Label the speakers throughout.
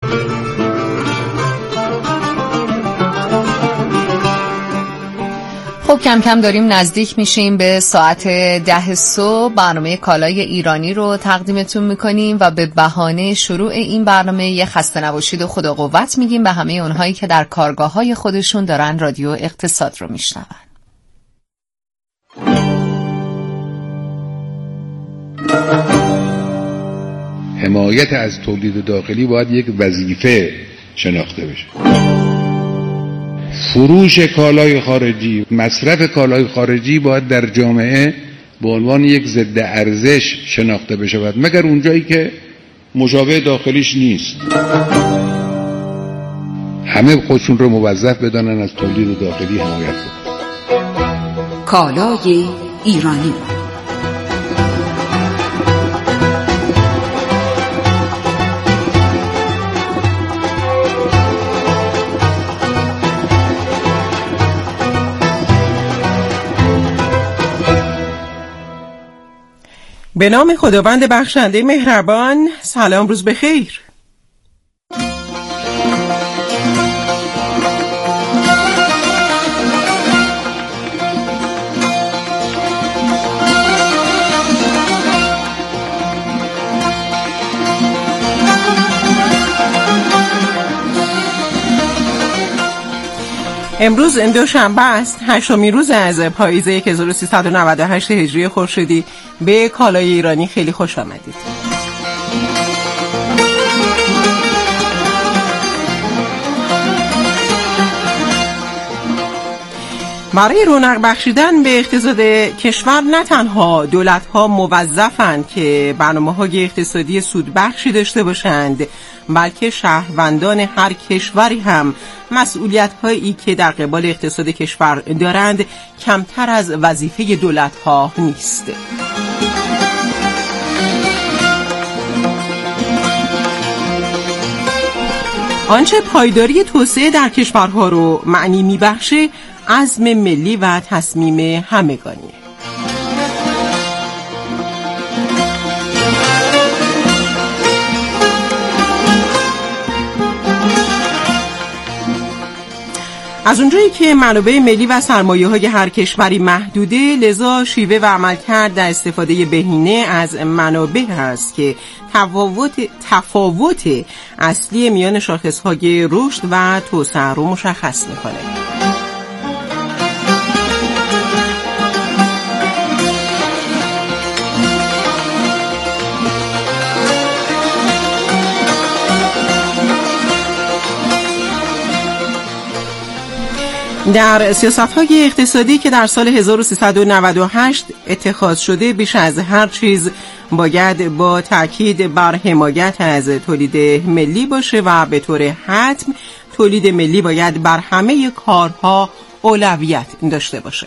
Speaker 1: خب کم کم داریم نزدیک میشیم به ساعت 10 صبح. برنامه کالای ایرانی رو تقدیمتون میکنیم و به بهانه شروع این برنامه یه خسته نباشید و خدا قوت میگیم به همه اونهایی که در کارگاه‌های خودشون دارن رادیو اقتصاد رو میشنون.
Speaker 2: حمایت از تولید داخلی باید یک وظیفه شناخته بشه. فروش کالای خارجی، مصرف کالای خارجی باید در جامعه به عنوان یک ضد ارزش شناخته بشه، مگر اونجایی که مشابه داخلیش نیست. همه خودشون رو موظف بدانن از تولید داخلی حمایت کنن.
Speaker 3: کالای ایرانی.
Speaker 4: به نام خداوند بخشنده مهربان. سلام، روز بخیر. امروز دوشنبه است، 8مین روز از پاییز 1398 هجری خورشیدی. به کالای ایرانی خیلی خوش آمدید. برای رونق بخشیدن به اقتصاد کشور نه تنها دولت‌ها موظفند که برنامه‌های اقتصادی سودبخشی داشته باشند، بلکه شهروندان هر کشوری هم مسئولیت‌هایی که در قبال اقتصاد کشور دارند کمتر از وظیفه دولت‌ها نیست. آنچه پایداری توسعه در کشورها رو معنی می‌بخشه، عزم ملی و تصمیم همگانیه. از اونجایی که منابع ملی و سرمایه‌های هر کشوری محدوده، لذا شیوه و عملکرد در استفاده بهینه از منابع هست که تفاوت اصلی میان شاخص‌های رشد و توسعه رو مشخص می‌کنه. در سیاست‌های اقتصادی که در سال 1398 اتخاذ شده، بیش از هر چیز باید با تأکید بر حمایت از تولید ملی باشه و به طور حتم تولید ملی باید بر همه کارها اولویت داشته باشه.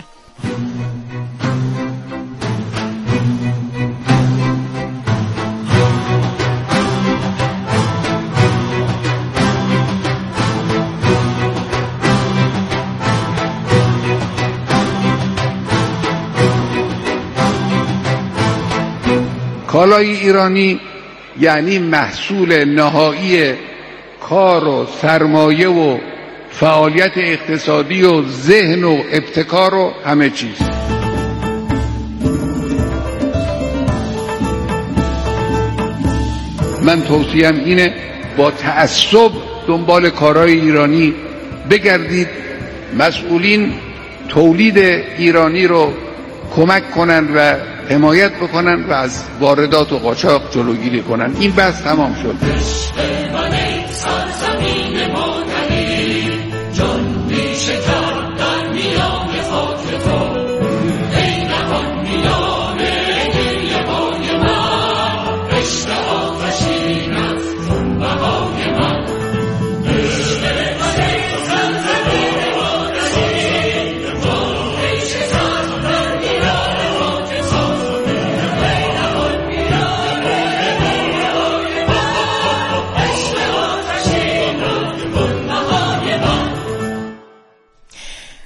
Speaker 2: کالای ایرانی یعنی محصول نهایی کار و سرمایه و فعالیت اقتصادی و ذهن و ابتکار و همه چیز. من توصیهم اینه با تعصب دنبال کارهای ایرانی بگردید. مسئولین تولید ایرانی رو کمک کنن و حمایت بکنن و از واردات و قاچاق جلوگیری کنن. این بحث تمام شد.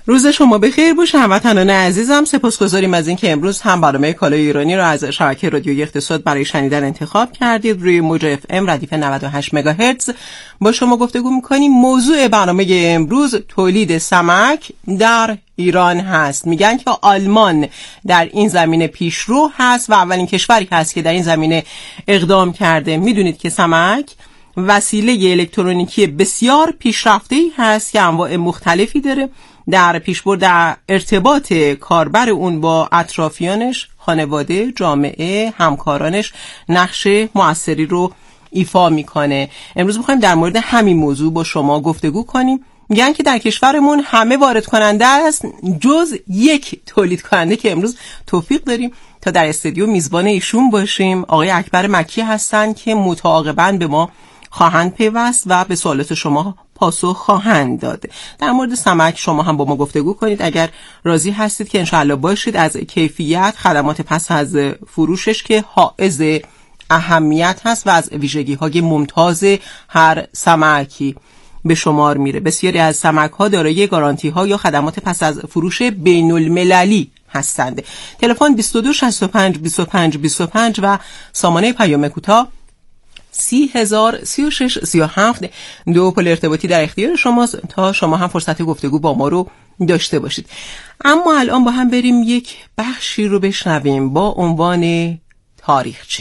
Speaker 4: روز شما بخیر باشه هموطنان عزیزم. سپاسگزاریم از اینکه امروز هم برنامه کالای ایرانی رو از شبکه رادیویی اقتصاد برای شنیدن انتخاب کردید. روی موج اف ام ردیف 98 مگاهرتز با شما گفتگو می‌کنیم. موضوع برنامه امروز تولید سمک در ایران هست. میگن که آلمان در این زمینه پیشرو هست و اولین کشوری هست که در این زمینه اقدام کرده. میدونید که سمک وسیله الکترونیکی بسیار پیشرفته‌ای هست که انواع مختلفی داره. در پیشبرد در ارتباط کاربر اون با اطرافیانش، خانواده، جامعه، همکارانش نقش مؤثری رو ایفا میکنه. امروز میخوایم در مورد همین موضوع با شما گفتگو کنیم. میگن که در کشورمون همه وارد کننده است جز یک تولید کننده که امروز توفیق داریم تا در استودیو میزبان ایشون باشیم. آقای اکبر مکی هستن که متعاقباً به ما خواهند پیوست و به سوالات شما پاسخ خواهند داد. در مورد سمک شما هم با ما گفتگو کنید اگر راضی هستید که انشاءالله باشید. از کیفیت خدمات پس از فروشش که حائز اهمیت هست و از ویژگی‌های ممتاز هر سمکی به شمار میره. بسیاری از سمک‌ها دارای گارانتی‌ها یا خدمات پس از فروش بین‌المللی هستند. تلفن 22 65 25 25 و سامانه پیام کوتاه 30,000 36 37. دو پل ارتباطی در اختیار شماست تا شما هم فرصت گفتگو با ما رو داشته باشید. اما الان با هم بریم یک بخشی رو بشنویم با عنوان تاریخچه.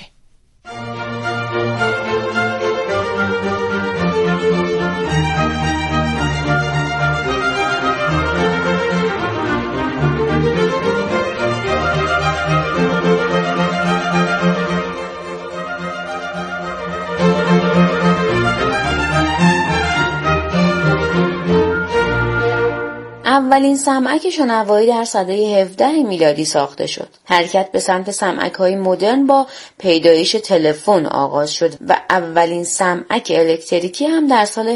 Speaker 5: اولین سمک شنوایی در سده 17 میلادی ساخته شد. حرکت به سمت سمک‌های مدرن با پیدایش تلفن آغاز شد و اولین سمک الکتریکی هم در سال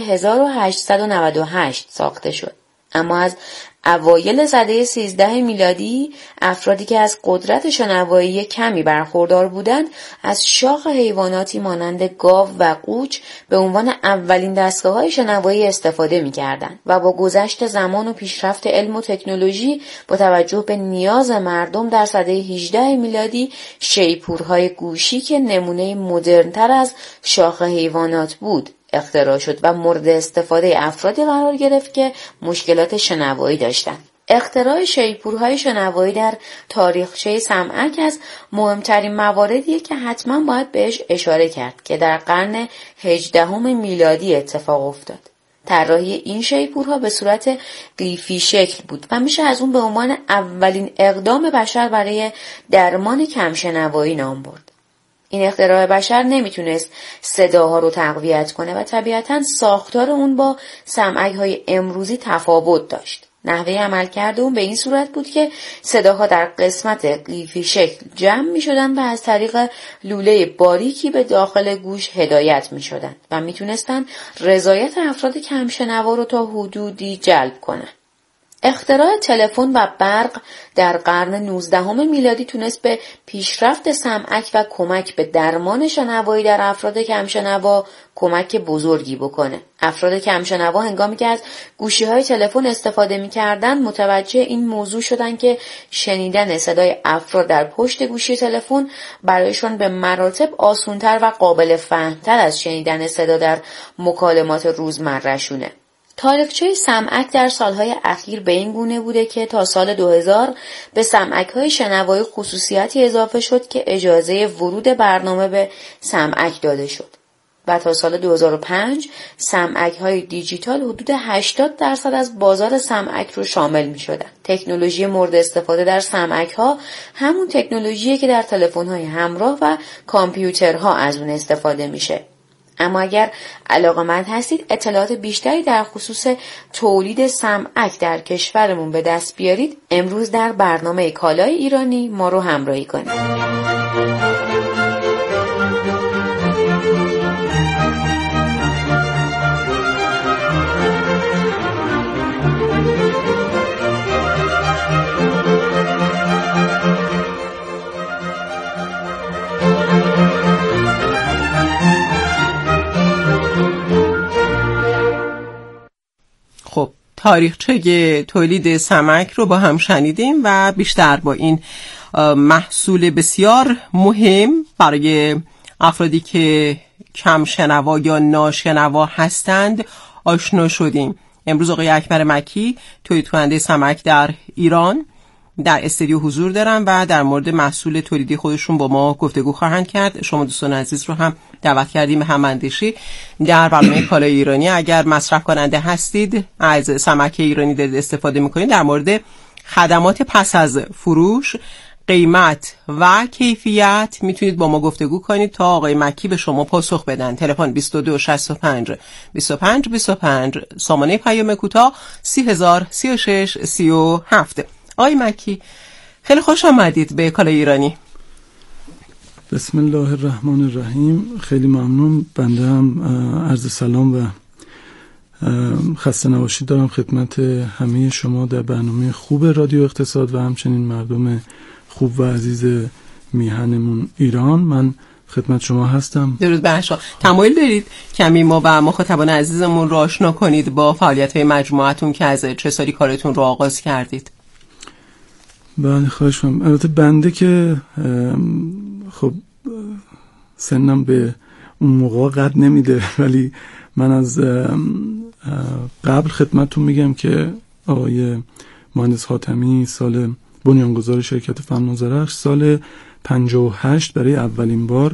Speaker 5: 1898 ساخته شد. اما از اوایل سده 13 میلادی افرادی که از قدرت شنوایی کمی برخوردار بودند از شاخ حیواناتی مانند گاو و قوچ به عنوان اولین دستگاه‌های شنوایی استفاده می‌کردند و با گذشت زمان و پیشرفت علم و تکنولوژی با توجه به نیاز مردم در سده 18 میلادی شیپورهای گوشی که نمونه مدرن‌تر از شاخ حیوانات بود اختراع شد و مورد استفاده افرادی قرار گرفت که مشکلات شنوایی داشتند. اختراع شیپورهای شنوایی در تاریخچه سمعک از مهمترین مواردیه که حتما باید بهش اشاره کرد که در قرن 18 میلادی اتفاق افتاد. طراحی این شیپورها به صورت قیفی شکل بود و میشه از اون به عنوان اولین اقدام بشر برای درمان کمشنوایی نام برد. این اختراع بشر نمیتونست صداها رو تقویت کنه و طبیعتاً ساختار اون با سمعک‌های امروزی تفاوت داشت. نحوه عملکرد اون به این صورت بود که صداها در قسمت قیفی شکل جمع میشدن و از طریق لوله باریکی به داخل گوش هدایت میشدن و میتونستن رضایت افراد کمشنوا رو تا حدودی جلب کنن. اختراع تلفن و برق در قرن 19 میلادی تونست به پیشرفت سمعک و کمک به درمان شنوایی در افراد کمشنوا کمک بزرگی بکنه. افراد کمشنوا هنگامی که از گوشی‌های تلفن استفاده می‌کردند متوجه این موضوع شدن که شنیدن صدای افراد در پشت گوشی تلفن برایشان به مراتب آسان‌تر و قابل فهم‌تر از شنیدن صدا در مکالمات روزمره‌شونه. تاریخچه سمعک در سالهای اخیر به این گونه بوده که تا سال 2000 به سمعک‌های شنوایی خصوصیتی اضافه شد که اجازه ورود برنامه به سمعک داده شد و تا سال 2005 سمعک‌های دیجیتال حدود 80% از بازار سمعک رو شامل می‌شدند. تکنولوژی مورد استفاده در سمعک‌ها همون تکنولوژیه که در تلفن‌های همراه و کامپیوترها از اون استفاده میشه. اما اگر علاقه‌مند هستید اطلاعات بیشتری در خصوص تولید سمعک در کشورمون به دست بیارید، امروز در برنامه کالای ایرانی ما رو همراهی کنید.
Speaker 4: خب تاریخچه تولید سمک رو با هم شنیدیم و بیشتر با این محصول بسیار مهم برای افرادی که کم شنوا یا ناشنوا هستند آشنا شدیم. امروز آقای اکبر مکی تولید کننده سمک در ایران در استودیو حضور دارن و در مورد محصول تولیدی خودشون با ما گفتگو خواهند کرد. شما دوستان عزیز رو هم دعوت کردیم به هم‌اندیشی در برنامه کالای ایرانی. اگر مصرف کننده هستید، از سمک ایرانی دارید استفاده میکنید، در مورد خدمات پس از فروش، قیمت و کیفیت میتونید با ما گفتگو کنید تا آقای مکی به شما پاسخ بدن. تلفن 22 65 25 25، سامانه پیام کوتاه 30 36 37. آقای مکی خیلی خوش آمدید به کالای ایرانی.
Speaker 6: بسم الله الرحمن الرحیم. خیلی ممنون. بنده هم عرض سلام و خسته نباشید دارم خدمت همه شما در برنامه خوب رادیو اقتصاد و همچنین مردم خوب و عزیز میهنمون ایران. من خدمت شما هستم.
Speaker 4: درود بر شما. تمایل دارید کمی ما و مخاطبان عزیزمون رو آشنا کنید با فعالیت‌های مجموعتون که از چه سالی کارتون رو آغاز کردید؟
Speaker 6: بله خواهش می‌کنم. البته بنده که خب سنم به اون موقع قد نمیده، ولی من از قبل خدمتتون میگم که آقای مهندس حاتمی سال بنیانگذار شرکت فنون زرخش سال 58 برای اولین بار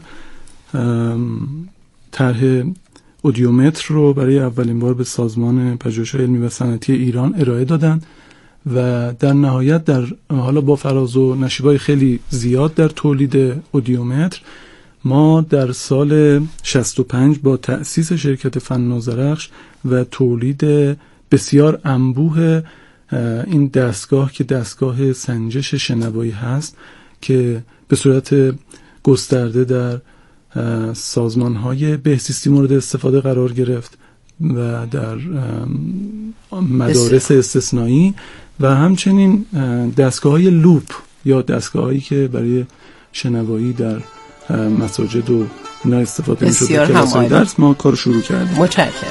Speaker 6: طرح اودیومتر رو برای اولین بار به سازمان پژوهش‌های علمی و صنعتی ایران ارائه دادن و در نهایت در حالا با فراز و نشیب‌های خیلی زیاد در تولید اودیومتر ما در سال 65 با تأسیس شرکت فنون زرخش و تولید بسیار انبوه این دستگاه که دستگاه سنجش شنوایی هست که به صورت گسترده در سازمان‌های بهزیستی مورد استفاده قرار گرفت و در مدارس استثنایی و همچنین دستگاه‌های لوپ یا دستگاه‌هایی که برای شنوایی در مساجد و اینا استفاده می‌شد. کلاس‌های درس ما کار شروع کردیم.
Speaker 4: متشکرم.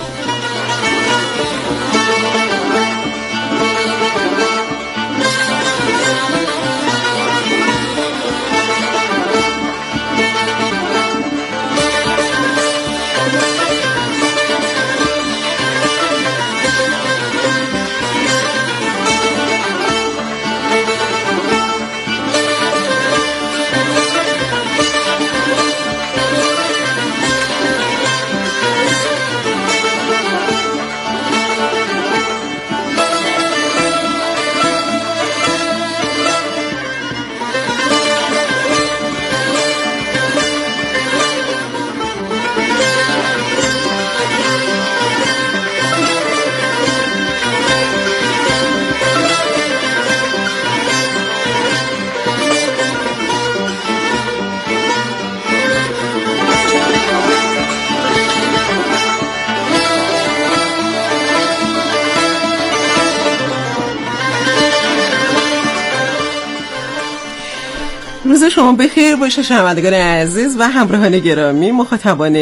Speaker 4: روز شما بخیر باشه شنوندگان عزیز و همراهان گرامی، مخاطبان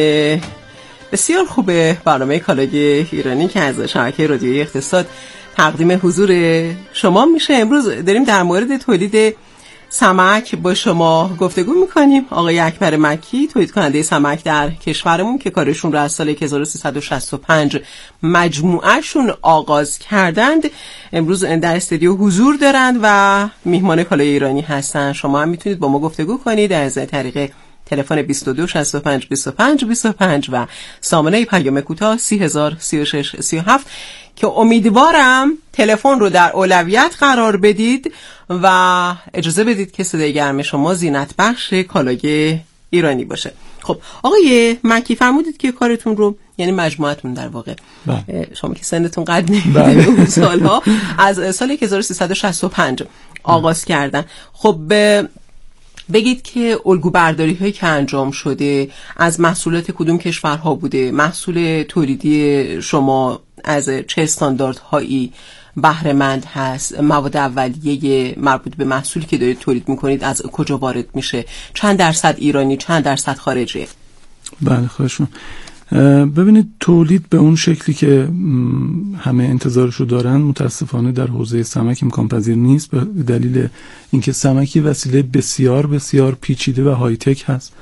Speaker 4: بسیار خوب برنامه کالای ایرانی که از شبکه رادیویی اقتصاد تقدیم حضور شما میشه. امروز داریم در مورد تولید سمک با شما گفتگو میکنیم. آقای اکبر مکی تولید کننده سمک در کشورمون که کارشون رو از سال 1365 مجموعهشون آغاز کردند، امروز در استودیو حضور دارند و میهمان کالای ایرانی هستن. شما هم میتونید با ما گفتگو کنید از طریق تلفن 22 65 25 25 و سامانه پیام کوتاه 30 36 37 که امیدوارم تلفن رو در اولویت قرار بدید و اجازه بدید که صدای گرم شما زینت بخش کالای ایرانی باشه. خب آقای مکی فرمودید که کارتون رو، یعنی مجموعتون در واقع، شما که سنتون قد نمیده اون سالها، از سال 1365 آغاز کردن. خب بگید که الگو برداری هایی که انجام شده از محصولات کدوم کشورها بوده؟ محصول تولیدی شما از چه استانداردهایی بهره مند هست؟ مواد اولیه مربوط به محصولی که دارید تولید میکنید از کجا وارد میشه؟ چند درصد ایرانی، چند درصد خارجی؟
Speaker 6: بله خواهشون. ببینید تولید به اون شکلی که همه انتظارشو دارن متاسفانه در حوزه سمک امکان پذیر نیست، به دلیل اینکه سمک وسیله بسیار بسیار پیچیده و های تک هست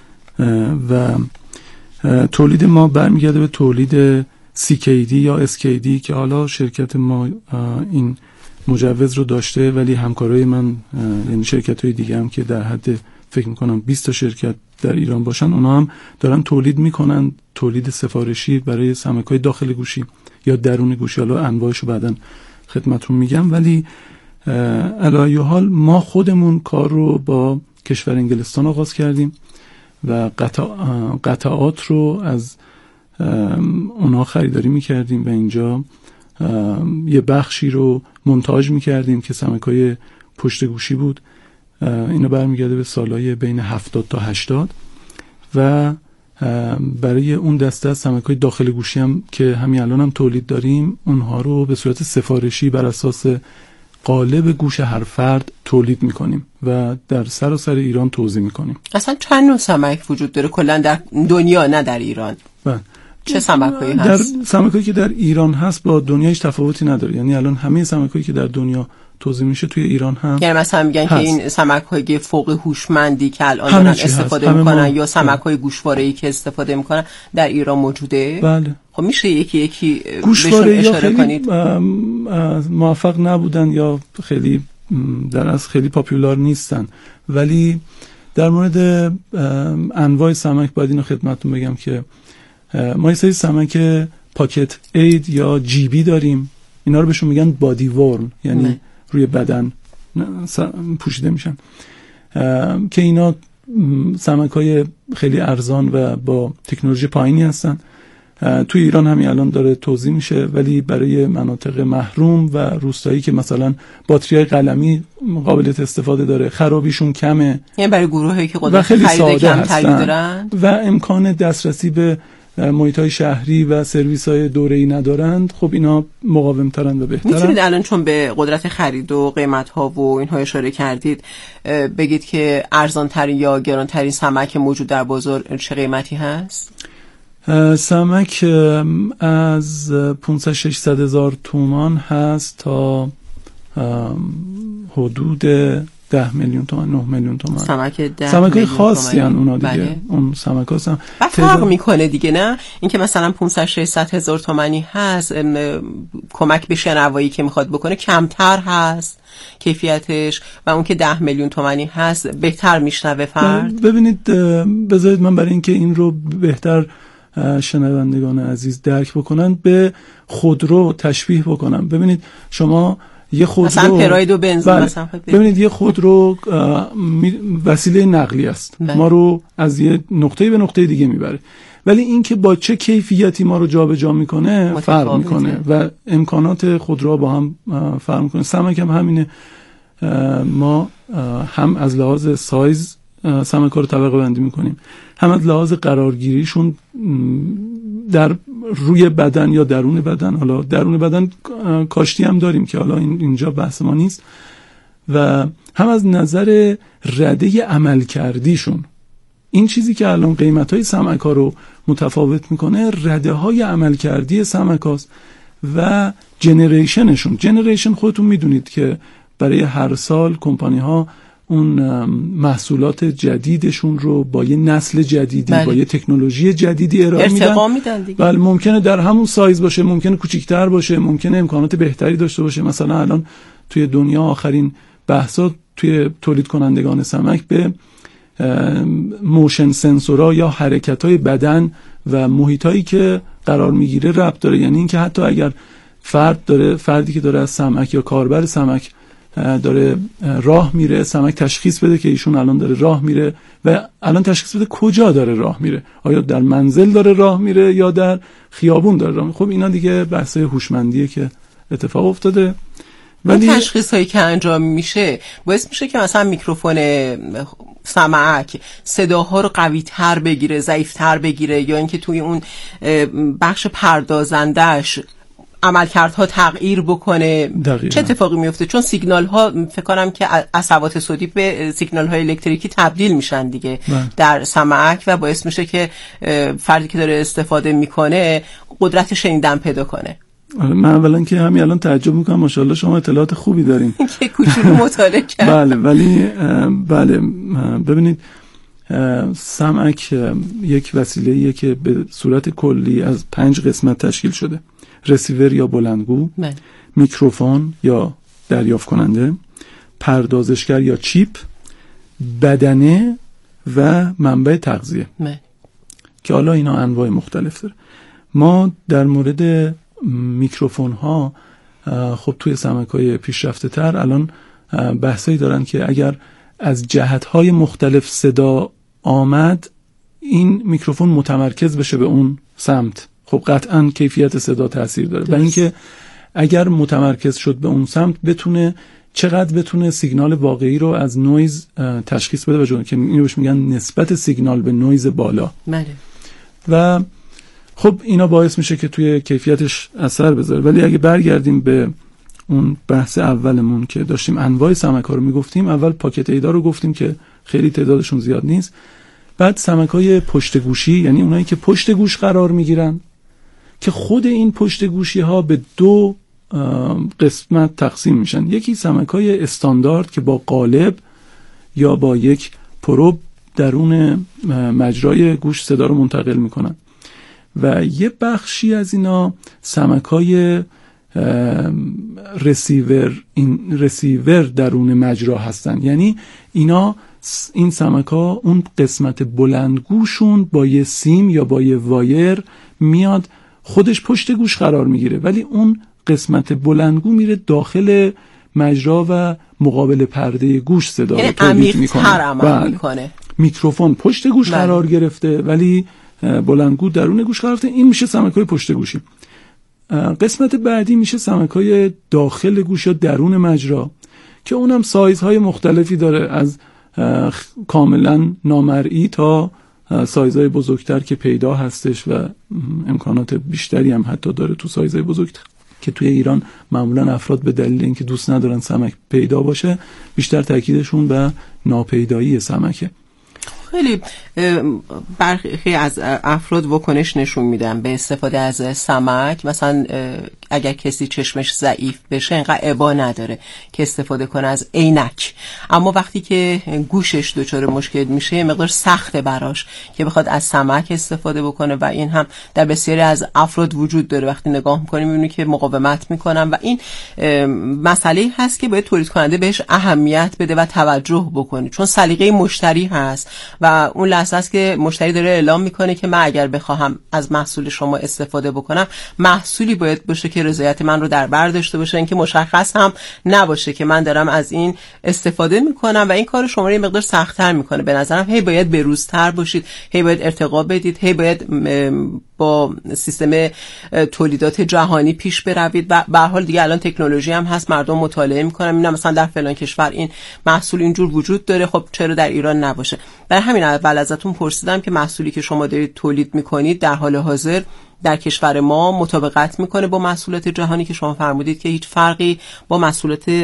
Speaker 6: و تولید ما برمیگرده به تولید CKD یا SKD که حالا شرکت ما این مجوز رو داشته، ولی همکارای من یعنی شرکت‌های دیگه هم که در حد فکر میکنم 20 تا شرکت در ایران باشن، اونا هم دارن تولید میکنن، تولید سفارشی برای سمک‌های داخل گوشی یا درون گوشی، حالا انواعشو بعداً خدمتتون میگم. ولی علی حال ما خودمون کار رو با کشور انگلستان آغاز کردیم و قطعات رو از اونها خریداری میکردیم و اینجا یه بخشی رو مونتاژ میکردیم که سمک‌های پشت گوشی بود. اینا برمیگرده به سالهای بین 70 تا 80 و برای اون دسته از سمک‌های داخل گوشی هم که همین الان هم تولید داریم، اونها رو به صورت سفارشی بر اساس قالب گوش هر فرد تولید میکنیم و در سراسر ایران توزیع میکنیم. اصلا
Speaker 4: چند نوع سمک وجود داره کلا در دنیا، نه در ایران؟ چه سمک‌هایی هست؟
Speaker 6: در سمک‌هایی که در ایران هست با دنیا هیچ تفاوتی نداره، یعنی الان همه سمک‌هایی که در دنیا توزیع میشه توی ایران هم،
Speaker 4: یعنی مثلا میگن که این سمک‌های فوق هوشمندی که الان دارن استفاده میکنن یا سمک‌های گوشواره‌ای که استفاده میکنن در ایران موجوده؟
Speaker 6: بله.
Speaker 4: خب میشه یکی
Speaker 6: گوشواره یا خیلی کنید؟ موفق نبودن یا خیلی در از خیلی پاپولار نیستن، ولی در مورد انواع سمک باید اینو خدمتتون بگم که ما یه سری سمک پاکت اید یا جیبی داریم، اینا رو بهشون میگن بادی ورم، یعنی روی بدن پوشیده میشن، که اینا سمک‌های خیلی ارزان و با تکنولوژی پایینی هستن. توی ایران همین الان داره توزیع میشه، ولی برای مناطق محروم و روستایی که مثلا باتری‌های قلمی قابلیت استفاده داره، خرابیشون کمه،
Speaker 4: یعنی برای گروهایی که قدرت خرید کمتری دارن
Speaker 6: و امکان دسترسی به محیط‌های شهری و سرویس‌های دوره‌ای ندارند، خب اینا مقاوم‌ترن و بهترن.
Speaker 4: میتونید الان چون به قدرت خرید و قیمت‌ها و اینها اشاره کردید بگید که ارزان‌ترین یا گران‌ترین سمک موجود در بازار چه قیمتی هست؟
Speaker 6: سمک از 500-600 هزار تومان هست تا حدود 10 میلیون تومان 9 میلیون تومان. سمک خاصی هستن اونا دیگه. بله. اون سمک هستن
Speaker 4: فرق میکنه دیگه، نه اینکه مثلا 500-600 هزار تومانی هست کمک به شنوایی که میخواد بکنه کمتر هست کیفیتش، و اون که 10 میلیون تومانی هست بهتر میشنوه فرد.
Speaker 6: ببینید بذارید من برای اینکه این رو بهتر شنوندگان عزیز درک بکنن به خودرو تشبیه بکنم. ببینید شما یه خودرو
Speaker 4: مثلا پراید و بنزین مثلا
Speaker 6: ببینید یه خودرو وسیله نقلی است، ما رو از یه نقطه به نقطه دیگه میبره، ولی این که با چه کیفیتی ما رو جابجا میکنه فرق میکنه و امکانات خودروها با هم فرق میکنه. سمک هم همینه، ما هم از لحاظ سایز سمک ها رو طبقه بندی میکنیم، هم از لحاظ قرارگیریشون در روی بدن یا درون بدن، حالا درون بدن کاشتی هم داریم که حالا اینجا بحث ما نیست، و هم از نظر رده عمل کردیشون. این چیزی که الان قیمت های سمک ها رو متفاوت میکنه رده های عمل کردی سمک هاست و جنریشنشون. جنریشن خودتون میدونید که برای هر سال کمپانی ها اون محصولات جدیدشون رو با یه نسل جدیدی با یه تکنولوژی جدیدی ارائه میدن دیگه. بله، ممکنه در همون سایز باشه، ممکنه کوچیک‌تر باشه، ممکنه امکانات بهتری داشته باشه. مثلا الان توی دنیا آخرین بحثات توی تولید کنندگان سمک به موشن سنسورها یا حرکت‌های بدن و محیطایی که قرار میگیره ربط داره. یعنی اینکه حتی اگر فردی که داره از سمک یا کاربر سمک داره راه میره، سمک تشخیص بده که ایشون الان داره راه میره و الان تشخیص بده کجا داره راه میره، آیا در منزل داره راه میره یا در خیابون داره راه میره. خب اینا دیگه بحثای هوشمندیه که اتفاق افتاده.
Speaker 4: ولی تشخیص هایی که انجام میشه باعث میشه که مثلا میکروفون سمک صداها رو قوی تر بگیره، ضعیف تر بگیره، یا اینکه توی اون بخش پردازندش عملکردها تغییر بکنه.
Speaker 6: دقیقا.
Speaker 4: چه اتفاقی میفته؟ چون سیگنال ها فکر کنم که عصبات صوتی به سیگنال های الکتریکی تبدیل میشن دیگه در سمعک و باعث میشه که فردی که داره استفاده میکنه قدرت شنیدن پیدا کنه.
Speaker 6: من اولا که همین الان تعجب میکنم، ماشاءالله شما اطلاعات خوبی دارین
Speaker 4: که کوچولو مطالعه کرد.
Speaker 6: بله، ولی بله ببینید، سمعک یک وسیله‌ایه که به صورت کلی از 5 قسمت تشکیل شده: رسیور یا بلندگو، میکروفون یا دریافت کننده، پردازشگر یا چیپ، بدنه و منبع تغذیه که حالا اینا انواع مختلف داره. ما در مورد میکروفون ها خب توی سمک‌های پیشرفته تر الان بحثایی دارن که اگر از جهت‌های مختلف صدا آمد این میکروفون متمرکز بشه به اون سمت، خب قطعاً کیفیت صدا تأثیر داره. و اینکه اگر متمرکز شد به اون سمت چقدر بتونه سیگنال واقعی رو از نویز تشخیص بده و جون که اینو بهش میگن نسبت سیگنال به نویز بالا. و خب اینا باعث میشه که توی کیفیتش اثر بذاره. ولی اگه برگردیم به اون بحث اولمون که داشتیم انواع سمک‌ها رو میگفتیم، اول پاکت ایدا رو گفتیم که خیلی تعدادشون زیاد نیست. بعد سمک‌های پشت گوشی، یعنی اونایی که پشت گوش قرار میگیرن که خود این پشت گوشی ها به 2 قسمت تقسیم میشن. یکی سمک‌های استاندارد که با قالب یا با یک پروب درون مجرای گوش صدا رو منتقل میکنن و یه بخشی از اینا سمک‌های رسیور درون مجرا هستن. یعنی این سمک‌ها اون قسمت بلندگوشون با یه سیم یا با یه وایر میاد خودش پشت گوش قرار میگیره، ولی اون قسمت بلندگو میره داخل مجرا و مقابل پرده گوش صدا رو تولید میکنه. میکروفون پشت گوش قرار گرفته ولی بلندگو درون گوش قرار گرفته. این میشه سمک‌های پشت گوشی. قسمت بعدی میشه سمک‌های داخل گوش یا درون مجرا که اونم سایزهای مختلفی داره، از کاملا نامرئی تا سایزهای بزرگتر که پیدا هستش و امکانات بیشتری هم حتی داره تو سایزهای بزرگتر که توی ایران معمولا افراد به دلیل اینکه دوست ندارن سمک پیدا باشه بیشتر تاکیدشون به ناپیدایی سمکه.
Speaker 4: خیلی برخی از افراد واکنش نشون میدن به استفاده از سمک. مثلا اگر کسی چشمش ضعیف بشه اینقدر ابا نداره که استفاده کنه از عینک، اما وقتی که گوشش دچار مشکل میشه مقدار سخته براش که بخواد از سمک استفاده بکنه و این هم در بسیاری از افراد وجود داره. وقتی نگاه میکنیم میبینیم که مقاومت میکنن و این مسئله هست که باید تولید کننده بهش اهمیت بده و توجه بکنه، چون سلیقه مشتری هست و اون لحظه است که مشتری داره اعلام میکنه که من اگر بخواهم از محصول شما استفاده بکنم محصولی باید باشه که رضایت من رو در بر داشته باشه، اینکه مشخص هم نباشه که من دارم از این استفاده میکنم و این کار شما رو یه مقدار سخت‌تر میکنه. به نظرم هی باید بروزتر باشید، هی باید ارتقا بدید، هی باید با سیستم تولیدات جهانی پیش بروید و به هر حال دیگه الان تکنولوژی هم هست، مردم مطالعه میکنن اینا مثلا در فلان کشور این محصول اینجور وجود داره، خب چرا در ایران نباشه؟ برای همین اول ازتون پرسیدم که محصولی که شما دارید تولید میکنید در حال حاضر در کشور ما مطابقت میکنه با محصولات جهانی که شما فرمودید که هیچ فرقی با محصولات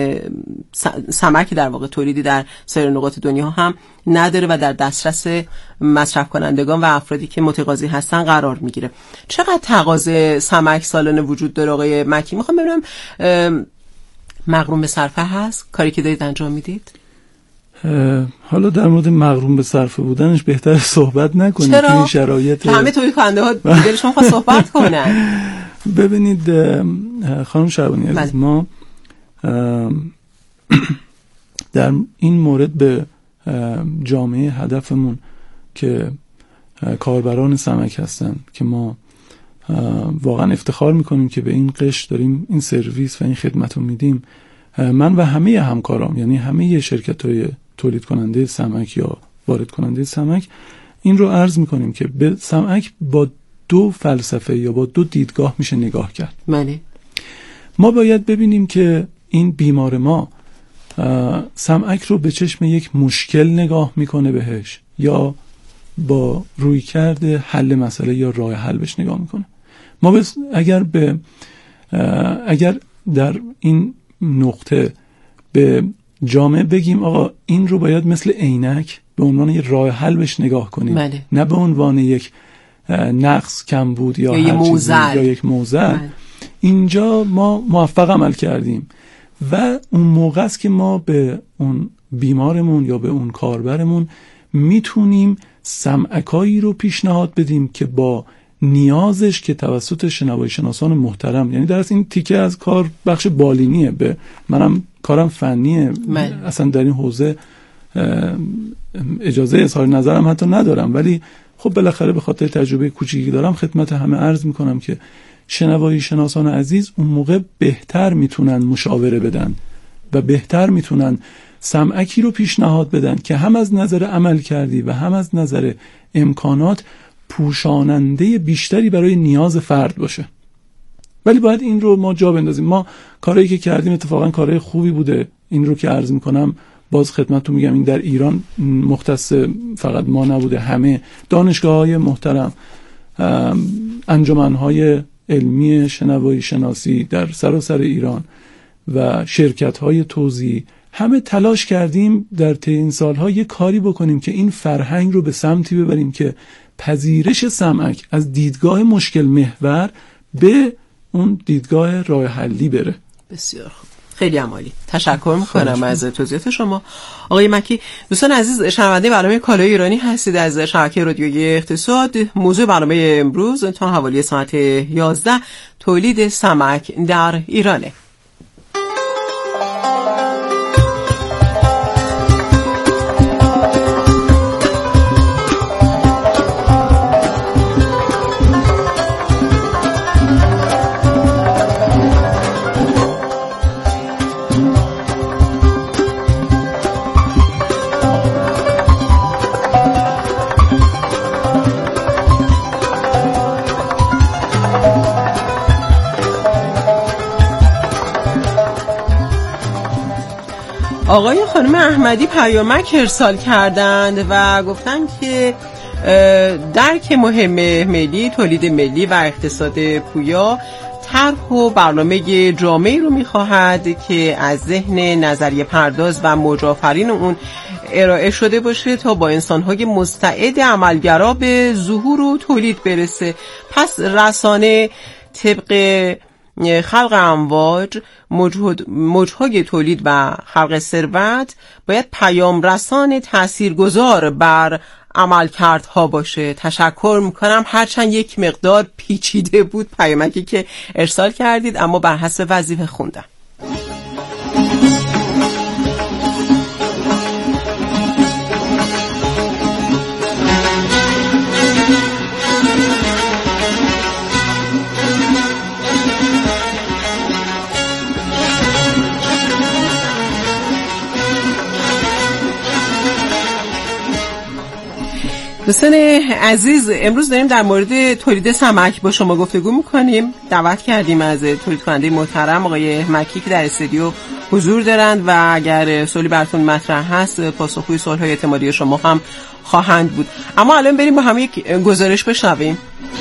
Speaker 4: سمک در واقع تولیدی در سایر نقاط دنیا هم نداره و در دسترس مصرف کنندگان و افرادی که متقاضی هستن قرار میگیره. چقدر تقاضا سمک سالانه وجود داره آقای مکی؟ میخوام ببینم مغروم به صرفه هست کاری که دارید انجام میدید؟
Speaker 6: حالا در مورد مغروم به صرفه بودنش بهتر صحبت نکنیم
Speaker 4: چرا؟
Speaker 6: توی شرایط
Speaker 4: همه تولید کننده ها دلشون خواست صحبت کنن.
Speaker 6: ببینید خانم شعبانی عزیز، ما در این مورد به جامعه هدفمون که کاربران سمک هستن که ما واقعا افتخار میکنیم که به این قشر داریم این سرویس و این خدمت رو میدیم. من و همه همکارام، یعنی همه شرکت‌های تولید کننده سمک یا وارد کننده سمک، این رو عرض میکنیم که به سمک با 2 فلسفه یا با 2 دیدگاه میشه نگاه کرد. ما باید ببینیم که این بیمار ما سمک رو به چشم یک مشکل نگاه میکنه بهش یا با رویکرد حل مسئله یا راه حل بهش نگاه میکنه. ما اگر به اگر در این نقطه به جامعه بگیم آقا این رو باید مثل عینک به عنوان یک راه حل بهش نگاه کنیم،
Speaker 4: بله.
Speaker 6: نه به عنوان یک نقص، کمبود یا هر چیزی یا یک موزل، اینجا ما موفق عمل کردیم. و اون موقع است که ما به اون بیمارمون یا به اون کاربرمون میتونیم سمعکایی رو پیشنهاد بدیم که با نیازش که توسط شنوایی شناسان محترم، یعنی در این تیکه از کار بخش بالینیه، به منم کارم فنیه، اصلا در این حوزه اجازه اظهار نظرم حتی ندارم، ولی خب بالاخره به خاطر تجربه کوچیکی دارم خدمت همه عرض میکنم که شنوایی شناسان عزیز اون موقع بهتر میتونن مشاوره بدن و بهتر میتونن سمعکی رو پیشنهاد بدن که هم از نظر عمل کردی و هم از نظر امکانات پوشاننده بیشتری برای نیاز فرد باشه. ولی باید این رو ما جا بندازیم. ما کارهایی که کردیم اتفاقا کارهای خوبی بوده. این رو که عرض میکنم باز خدمتتون میگم، این در ایران مختص فقط ما نبوده، همه دانشگاه‌های محترم، انجمن‌های علمی شنوایی شناسی در سراسر ایران و شرکت‌های توزیع، همه تلاش کردیم در طی این سال‌ها یک کاری بکنیم که این فرهنگ رو به سمتی ببریم که پذیرش سمعک از دیدگاه مشکل محور به اون دیدگاه راه حلی بره.
Speaker 4: بسیار خوب، خیلی عالی. تشکر میکنم از توضیحات شما آقای مکی. دوستان عزیز، شنونده برنامه کالای ایرانی هستید از شبکه رادیویی اقتصاد. موضوع برنامه امروز تا حوالی ساعت 11 تولید سمک در ایرانه. آقای خانم احمدی پیامک ارسال کردند و گفتند که درک مهم ملی، تولید ملی و اقتصاد پویا طرح و برنامه جامعی رو می‌خواهد که از ذهن نظریه پرداز و موج‌آفرین اون ارائه شده باشه تا با انسان‌های مستعد عملگرا به ظهور و تولید برسه. پس رسانه طبق خلق امواج، موجهای تولید و خلق ثروت باید پیام رسان تاثیرگذار بر عملکردها باشه. تشکر میکنم، هرچند یک مقدار پیچیده بود پیامکی که ارسال کردید، اما بر حسب وظیفه خوندم. دوستان عزیز، امروز داریم در مورد تولید سمک با شما گفتگو میکنیم. دعوت کردیم از تولید کننده محترم آقای مکی که در استودیو حضور دارند و اگر سوالی براتون مطرح هست پاسخگوی سوالهای اعتمادی شما هم خواهند بود. اما الان بریم با هم یک گزارش بشنویم.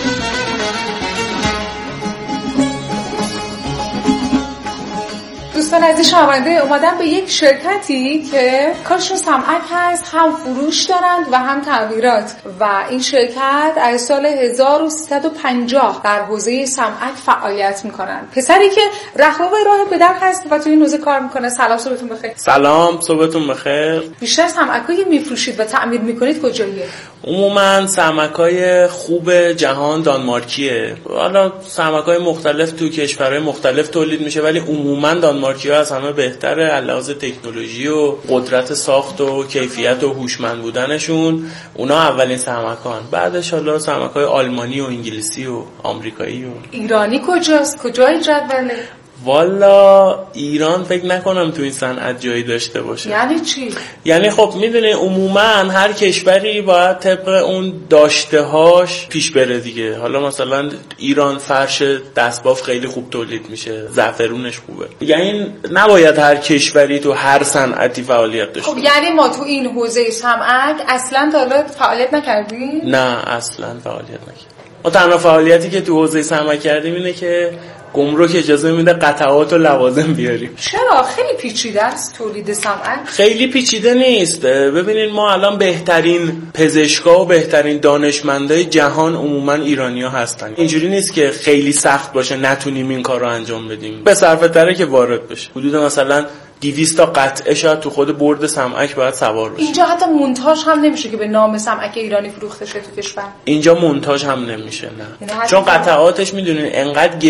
Speaker 7: دوستان عزیز شنونده، اومدم به یک شرکتی که کارشون صنعت هست، هم فروش دارند و هم تعمیرات، و این شرکت از سال 1350 در حوزه صنعت فعالیت میکنن. پسری که رهرو راه بدر هست و تو این حوزه کار میکنه. سلام، صبحتون بخیر.
Speaker 8: سلام، صبحتون بخیر.
Speaker 7: بیشتر صنعت‌هایی میفروشید و تعمیر میکنید کجاییه؟
Speaker 8: عموما سمک‌های خوب جهان دانمارکیه. حالا سمک‌های مختلف تو کشورهای مختلف تولید میشه، ولی عموما دانمارکی‌ها از همه بهتره از لحاظ تکنولوژی و قدرت ساخت و کیفیت و هوشمند بودنشون. اونا اولین سمکان، بعدش حالا سمک‌های آلمانی و انگلیسی و آمریکایی و
Speaker 7: ایرانی کجاست؟ کجای جدوله؟
Speaker 8: والا ایران فکر نکنم تو این صنعت جایی داشته باشه.
Speaker 7: یعنی چی؟
Speaker 8: یعنی خب میدونی عموما هر کشوری باید طبق اون داشته‌هاش پیش بره دیگه. حالا مثلا ایران فرش دستباف خیلی خوب تولید میشه، زعفرونش خوبه. یعنی نباید هر کشوری تو هر صنعتی فعالیت داشته.
Speaker 7: خب یعنی ما تو این حوزه صنعت اصلا تا حالا فعالیت نکردیم؟
Speaker 8: نه اصلا فعالیت نکردیم. ما تنها فعالیتی که تو حوزه صنعت کردیم اینه که گمرک اجازه میده قطعات و لوازم بیاریم.
Speaker 7: چرا؟ خیلی پیچیده است تولید صمعک.
Speaker 8: خیلی پیچیده نیست. ببینید ما الان بهترین پزشکا و بهترین دانشمندای جهان عموما ایرانی‌ها هستن. اینجوری نیست که خیلی سخت باشه نتونیم این کارو انجام بدیم. به صرفه تره که وارد بشه. حدود مثلا 200 تا قطعه شاید تو خود برد صمعک باید سوار بشه.
Speaker 7: اینجا حتی مونتاژ هم نمیشه که به نام صمعک ایرانی فروخته شه تو کشور.
Speaker 8: اینجا مونتاژ هم نمیشه، نه. چون قطعاتش میدونین انقدر